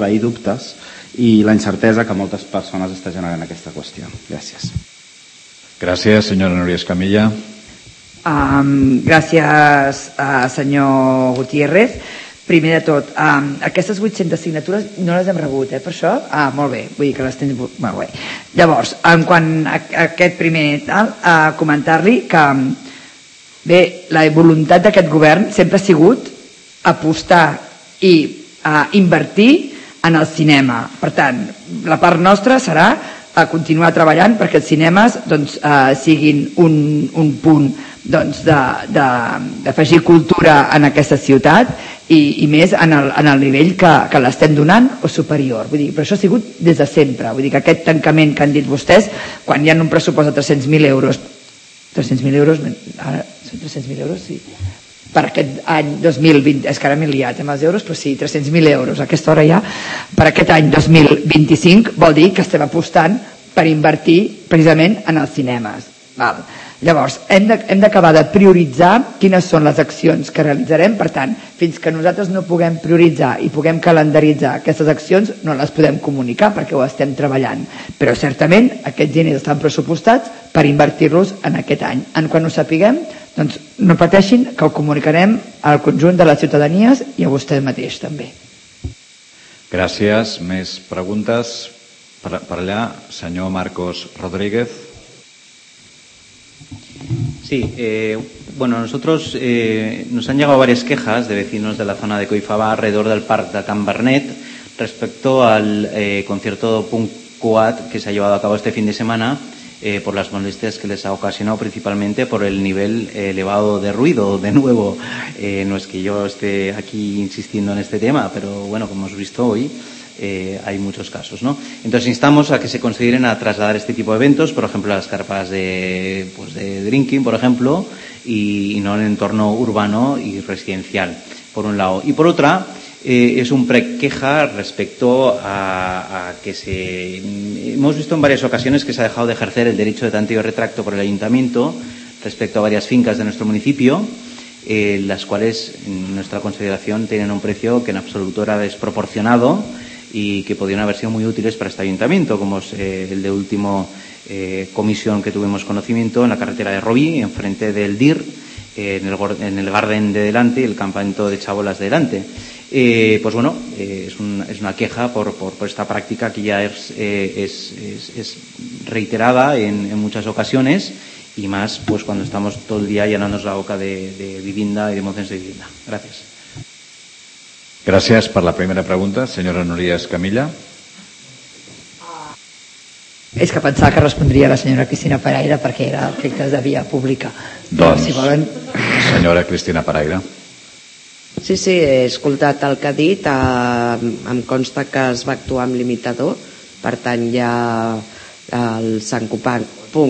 i dubtes i la incertesa que moltes persones està generant aquesta qüestió. Gràcies. Gràcies, senyora Núria Escamilla. Gràcies, senyor Gutiérrez. Primer de tot, aquestes 800 signatures no les hem rebut, per això? Molt bé, vull dir que les tens... Molt bé. Llavors, en quant a aquest primer tal, comentar-li que bé, la voluntat d'aquest govern sempre ha sigut apostar i invertir en el cinema. Per tant, la part nostra serà continuar treballant perquè els cinemes siguin un punt d'afegir cultura en aquesta ciutat i més en el nivell que l'estem donant o superior. Vull dir, però això ha sigut des de sempre. Vull dir que aquest tancament que han dit vostès, quan hi ha un pressupost de 300.000 euros, 300.000 euros, ara són 300.000 euros, sí, per aquest any 2020, és que ara m'he liat amb els euros, però sí, 300.000 euros a aquesta hora ja, per aquest any 2025 vol dir que estem apostant per invertir precisament en els cinemes. Val. Llavors, hem d'acabar de prioritzar quines són les accions que realitzarem. Per tant, fins que nosaltres no puguem prioritzar i puguem calendaritzar aquestes accions, no les podem comunicar perquè ho estem treballant. Però certament aquests diners estan pressupostats per invertir-los en aquest any. En quan ho sapiguem, doncs no pateixin que ho comunicarem al conjunt de les ciutadanies i a vostè mateix també. Gràcies. Més preguntes? Per allà, senyor Marcos Rodríguez. Sí, bueno, nosotros nos han llegado varias quejas de vecinos de la zona de Coifabá alrededor del Parc de Can Bernet respecto al concierto Punk Quad que se ha llevado a cabo este fin de semana por las molestias que les ha ocasionado, principalmente por el nivel elevado de ruido. De nuevo, no es que yo esté aquí insistiendo en este tema, pero bueno, como hemos visto hoy, hay muchos casos, ¿no? Entonces instamos a que se consideren a trasladar este tipo de eventos, por ejemplo las carpas de drinking, por ejemplo, y no en el entorno urbano y residencial, por un lado. Y por otra, es un prequeja respecto a que hemos visto en varias ocasiones que se ha dejado de ejercer el derecho de tanteo y retracto por el ayuntamiento respecto a varias fincas de nuestro municipio, las cuales en nuestra consideración tienen un precio que en absoluto era desproporcionado y que podrían haber sido muy útiles para este ayuntamiento, como es el de último comisión que tuvimos conocimiento en la carretera de Robí, enfrente del DIR, en el garden de delante, el campamento de chabolas de delante. Pues bueno, es una queja por esta práctica que ya es reiterada en muchas ocasiones, y más pues cuando estamos todo el día llenándonos la boca de vivienda y de mociones de vivienda. Gracias. Gràcies per la primera pregunta. Senyora Núria Escamilla. És que pensava que respondria la senyora Cristina Paraire perquè era efectes de via pública. Doncs, si volen... senyora Cristina Paraire. Sí, he escoltat el que ha dit. Em consta que es va actuar amb limitador, per tant hi ha el Sant Cugat,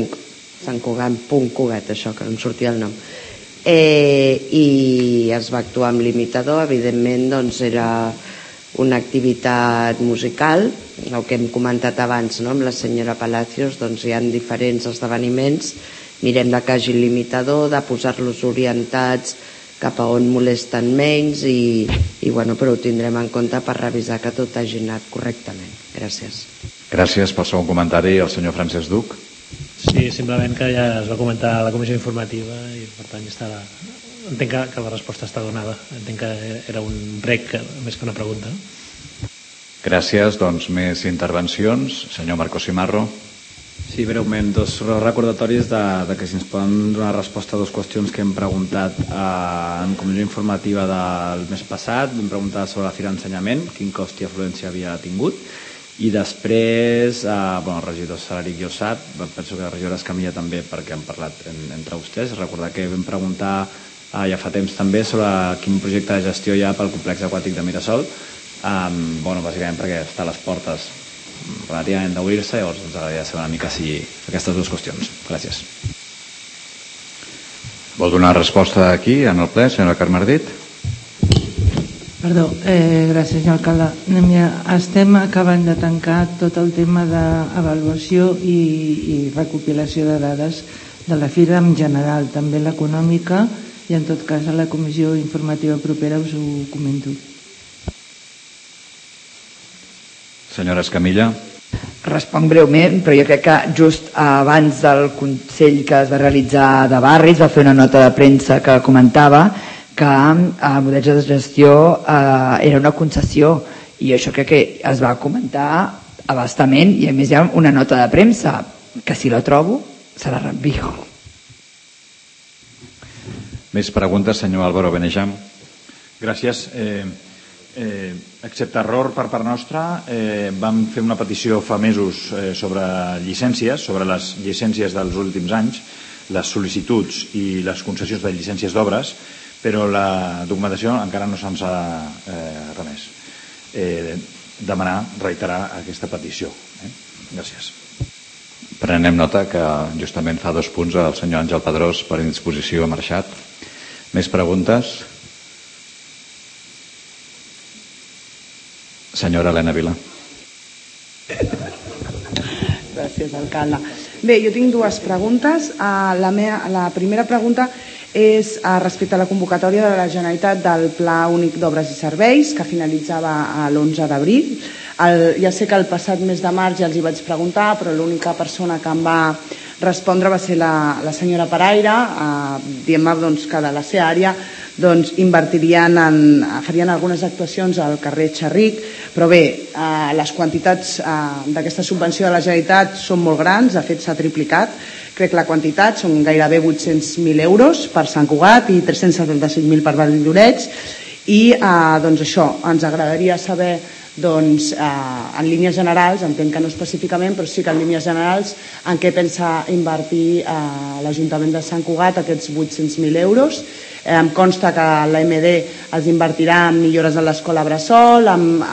això que no em sortia el nom, i es va actuar amb limitador. Evidentment doncs era una activitat musical, el que hem comentat abans, no? Amb la senyora Palacios, doncs hi ha diferents esdeveniments, mirem de que hagi limitador, de posar-los orientats cap a on molesten menys i bueno, però ho tindrem en compte per revisar que tot hagi anat correctament. Gràcies. Gràcies pel segon comentari, el senyor Francesc Duc. Sí, simplement que ja es va comentar a la comissió informativa i per tant entenc que la resposta està donada. Entenc que era un prec més que una pregunta. Gràcies. Doncs més intervencions. Senyor Marcos Simarro. Sí, breument, dos recordatoris de que si ens poden donar resposta a dues qüestions que hem preguntat en comissió informativa del mes passat. Vam preguntar sobre la Fira d'Ensenyament, quin cost i afluència havia tingut, i després el regidor Salaric ja ho sap, penso que la regidora Escamilla també, perquè han parlat entre vostès. Recordar que vam preguntar ja fa temps també sobre quin projecte de gestió hi ha pel complex aquàtic de Mirasol, bàsicament perquè està a les portes relativament d'obrir-se, llavors ens agradaria saber una mica si aquestes dues qüestions. Gràcies. Vol donar resposta aquí, en el ple, senyora Carmardit? Perdó, gràcies, senyor alcalde. Estem acabant de tancar tot el tema d'avaluació i recopilació de dades de la Fira en general, també l'econòmica, i en tot cas a la comissió informativa propera us ho comento. Senyora Escamilla. Responc breument, però jo crec que just abans del Consell que es va realitzar de barris va fer una nota de premsa que comentava que el model de gestió era una concessió, i això crec que es va comentar a bastament, i a més hi ha una nota de premsa que si la trobo se la reenvio. Més preguntes, senyor Álvaro Benejam. Gràcies. Excepte error per part nostra, vam fer una petició fa mesos sobre llicències, sobre les llicències dels últims anys, les sol·licituds i les concessions de llicències d'obres, però la documentació encara no se'ns ha remès. Demanar, reiterar aquesta petició. Gràcies. Prenem nota que justament fa 2 punts el senyor Àngel Pedrós per indisposició ha marxat. Més preguntes? Senyora Helena Vila. Gràcies, alcalde. Bé, jo tinc 2 preguntes. La primera pregunta és respecte a la convocatòria de la Generalitat del Pla Únic d'Obres i Serveis, que finalitzava l'11 d'abril. Ja sé que el passat mes de març ja els hi vaig preguntar, però l'única persona que em va respondre va ser la senyora Paraire, dient-me que de la seva àrea farien algunes actuacions al carrer Xerric, però bé, les quantitats d'aquesta subvenció de la Generalitat són molt grans, de fet s'ha triplicat, crec que la quantitat són gairebé 800.000 euros per Sant Cugat i 375.000 per Vall d'Oreig, i això, ens agradaria saber en línies generals, entenc que no específicament, però sí que en línies generals, en què pensa invertir l'Ajuntament de Sant Cugat aquests 800.000 euros. Em consta que l'AMD els invertirà en millores de l'escola Bressol,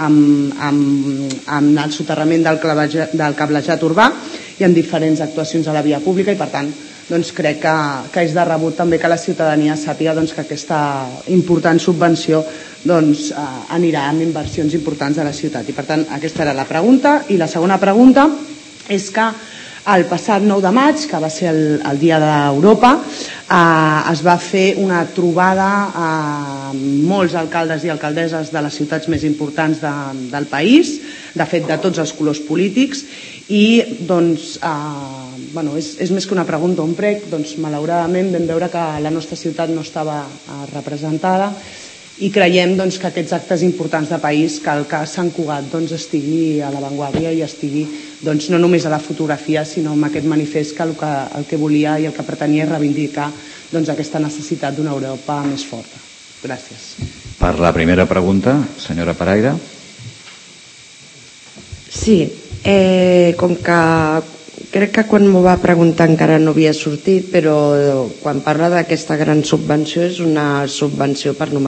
en el soterrament del cablejat urbà i en diferents actuacions a la via pública, i per tant crec que és de rebut també que la ciutadania sàpiga que aquesta important subvenció anirà amb inversions importants a la ciutat. I per tant aquesta era la pregunta. I la segona pregunta és que el passat 9 de maig, que va ser el Dia d'Europa, es va fer una trobada amb molts alcaldes i alcaldesses de les ciutats més importants del país, de fet de tots els colors polítics, i és més que una pregunta, un prec. Malauradament vam veure que la nostra ciutat no estava representada, i creiem que aquests actes importants de país cal que Sant Cugat estigui a l'avantguàrdia i estigui no només a la fotografia, sinó en aquest manifest que el que volia i el que pretenia és reivindicar aquesta necessitat d'una Europa més forta. Gràcies. Per la primera pregunta, senyora Paraire. Sí, com que crec que quan m'ho va preguntar encara no havia sortit, però quan parla d'aquesta gran subvenció és una subvenció per